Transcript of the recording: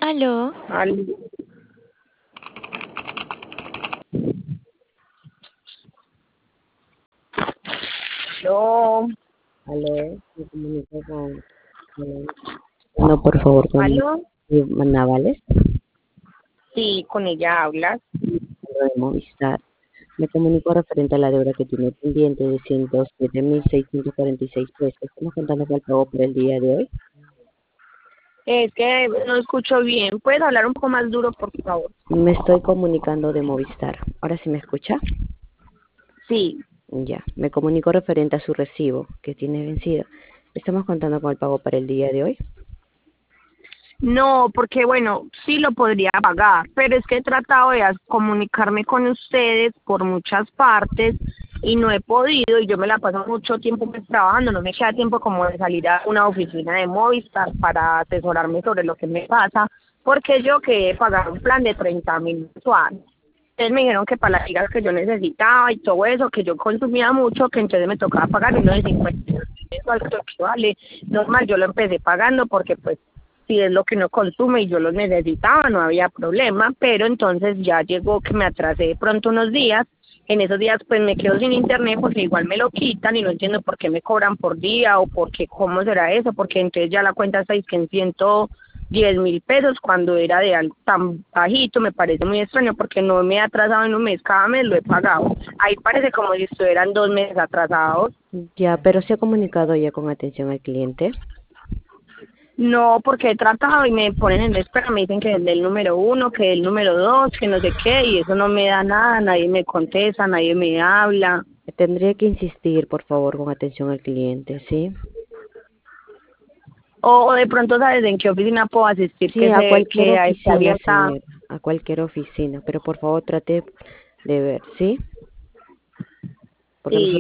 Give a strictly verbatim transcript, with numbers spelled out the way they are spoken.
Aló, Al- Aló, Aló, me comunico con, con- no, por favor, con aló, Navales, sí, con ella hablas. de Movistar. Me comunico referente a la deuda que tiene pendiente de ciento siete mil seiscientos cuarenta y seis pesos. Estamos contando con el pago por el día de hoy. Es que no escucho bien. ¿Puedes hablar un poco más duro, por favor? Me estoy comunicando de Movistar. ¿Ahora sí me escucha? Sí. Ya, me comunico referente a su recibo que tiene vencido. Estamos contando con el pago para el día de hoy. No, porque bueno, sí lo podría pagar, pero es que he tratado de as- comunicarme con ustedes por muchas partes y no he podido y yo me la paso mucho tiempo pues, trabajando, no me queda tiempo como de salir a una oficina de Movistar para asesorarme sobre lo que me pasa, porque yo quería pagar un plan de treinta mil mensuales. Entonces me dijeron que para las gigas que yo necesitaba y todo eso, que yo consumía mucho, que entonces me tocaba pagar uno de cincuenta mensual, creo que vale. Normal, yo lo empecé pagando porque pues si es lo que uno consume y yo los necesitaba, no había problema, pero entonces ya llegó que me atrasé de pronto unos días. En esos días pues me quedo sin internet porque igual me lo quitan y no entiendo por qué me cobran por día o por qué, cómo será eso, porque entonces ya la cuenta está en ciento diez mil pesos cuando era de algo tan bajito. Me parece muy extraño porque no me he atrasado en un mes, cada mes lo he pagado. Ahí parece como si estuvieran dos meses atrasados. Ya, pero se ha comunicado ya con atención al cliente. No, porque he tratado y me ponen en espera, me dicen que es del número uno, que el número dos, que no sé qué, y eso no me da nada, nadie me contesta, nadie me habla. Tendría que insistir, por favor, con atención al cliente, ¿sí? O, o de pronto sabes en qué oficina puedo asistir, Sí, que a se cualquier que esté oficina, abierta. señor, a cualquier oficina, pero por favor trate de ver, ¿sí? Porque Sí. nosotros